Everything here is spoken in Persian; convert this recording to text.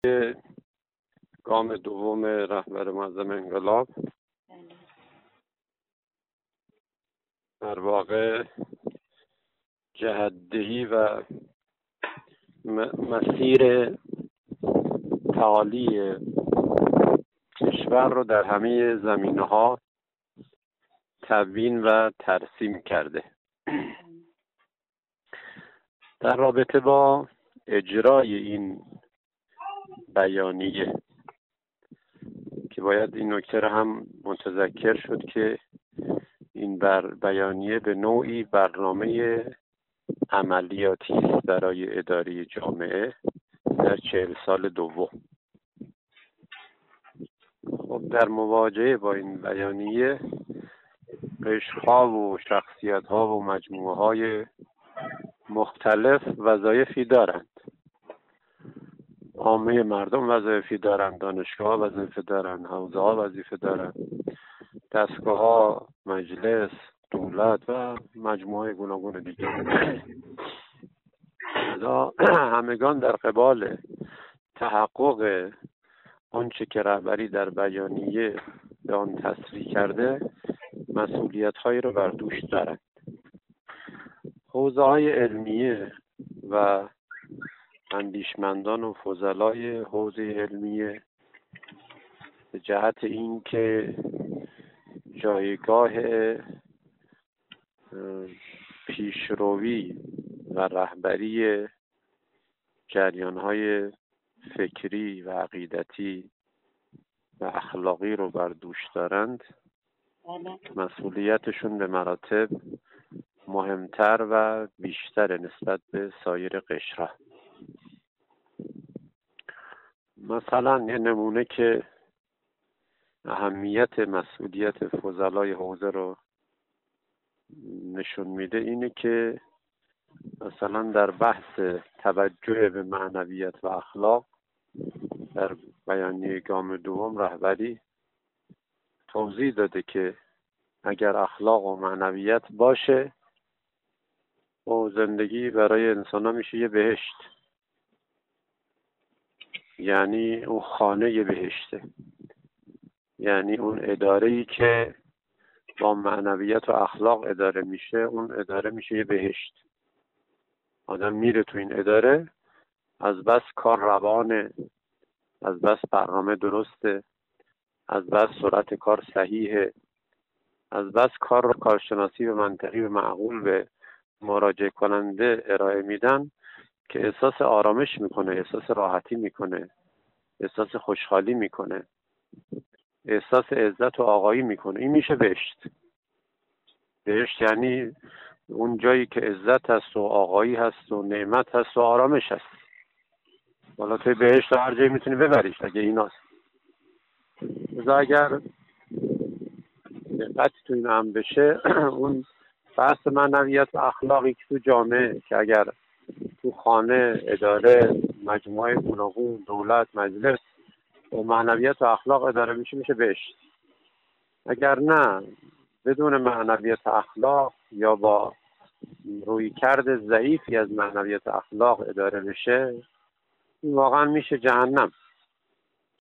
گام دوم رهبر معظم انقلاب در واقع جهت‌دهی و مسیر تعالی کشور رو در همه زمینه‌ها تبیین و ترسیم کرده. در رابطه با اجرای این بیانیه که باید این نکته را هم متذکر شد که این بیانیه به نوعی برنامه عملیاتی است برای اداره جامعه در 40 سال دوم. خب در مواجهه با این بیانیه قشرها و شخصیت‌ها و مجموعه‌های مختلف وظایفی دارند. عامه مردم وظایفی دارند، دانشگاه وظیفه دارند، حوزه‌ها وظیفه دارند، دستگاه‌ها، مجلس، دولت و مجموعه گوناگون دیگه. همگان در قبال تحقق آنچه که رهبری در بیانیه به آن تصریح کرده مسئولیت‌هایی را بر دوش دارند. حوزه‌های علمیه و اندیشمندان و فضلای حوزه علمیه به جهت این که جایگاه پیشروی و رهبری جریان‌های فکری و عقیدتی و اخلاقی رو بر دوش دارند، مسئولیتشون به مراتب مهمتر و بیشتر نسبت به سایر قشرها. مثلا یه نمونه که اهمیت مسئولیت فضلای حوزه رو نشون میده اینه که مثلا در بحث توجه به معنویت و اخلاق در بیانیه گام دوم رهبری توضیح داده که اگر اخلاق و معنویت باشه و زندگی برای انسان ها میشه یه بهشت، یعنی اون خانه یه بهشته، یعنی اون اداره‌ای که با معنویت و اخلاق اداره میشه اون اداره میشه یه بهشت. آدم میره تو این اداره از بس کار روانه، از بس برنامه درسته، از بس سرعت کار صحیحه، از بس کار رو کارشناسی و منطقی و معقول به مراجع کننده ارائه میدن که احساس آرامش میکنه، احساس راحتی میکنه، احساس خوشحالی میکنه، احساس عزت و آقایی میکنه. این میشه بهشت. بهشت یعنی اون جایی که عزت هست و آقایی هست و نعمت هست و آرامش هست. والا توی بهشت هر جایی میتونی ببریش اگه ایناست. اگر دقت تو این هم بشه اون بحث معنویت و اخلاقی که تو جامعه که اگر تو خانه، اداره، مجموعه گوناگون، دولت، مجلس و معنویت و اخلاق اداره میشه میشه بهشت. اگر نه بدون معنویت و اخلاق یا با رویکرد ضعیفی از معنویت و اخلاق اداره بشه این واقعا میشه جهنم.